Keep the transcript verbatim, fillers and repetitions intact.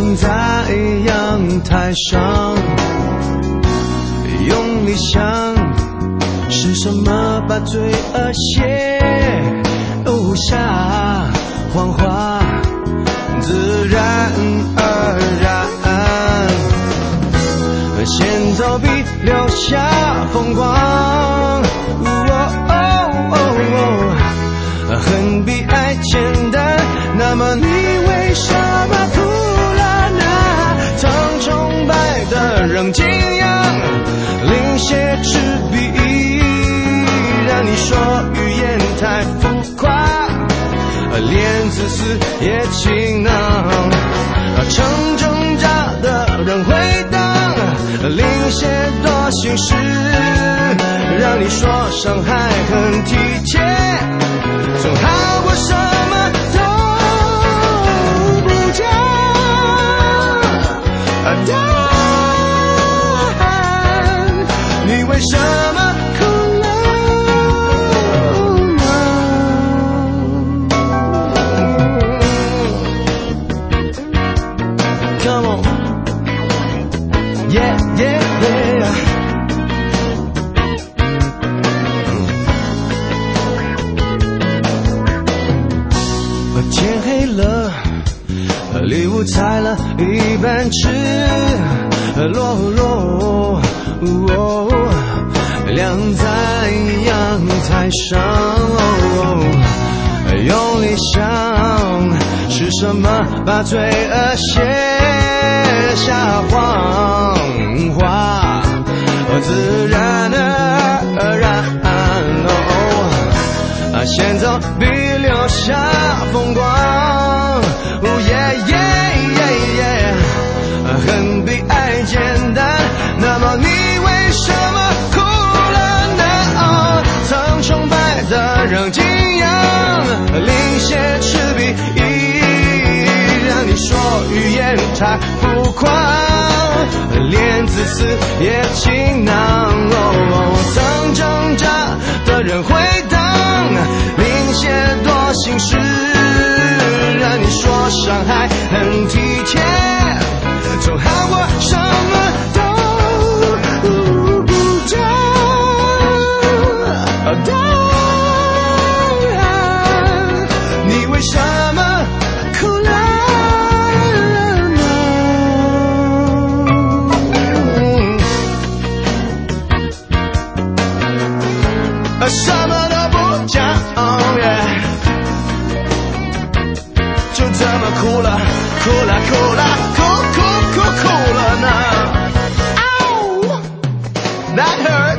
站在阳台上，用力想，是什么把罪恶写下谎话，自然而然，先走比留下风光。恨比爱简单，那么你为什么哭了呢？曾崇拜的仍敬仰，临血赤壁，让你说语言太浮夸，连自私也倾囊。曾挣扎的人回荡，临血多心事，让你说伤害很体贴，总好过什么都不讲。答案，你为什么哭了呢？ Come on, yeah, yeah, yeah. 天黑了，礼物拆了一半吃落落，晾在阳台上，用力想，是什么把罪恶写下谎话，自然而然，哦，先走比留下风光。哦耶耶耶耶，恨比爱简单，那么你为什么哭了呢？哦，曾崇拜的仍敬仰，临血赤壁，让你说语言太浮夸，连自私也倾囊。哦，曾挣扎的人回荡，临血多心事，让你说伤害很体贴，总好过什么都不讲。答案，你为什么哭了呢？什么都不讲， oh yeah， 就这么哭了，哭了，哭了，哭哭哭哭了呢。Ow, that hurt.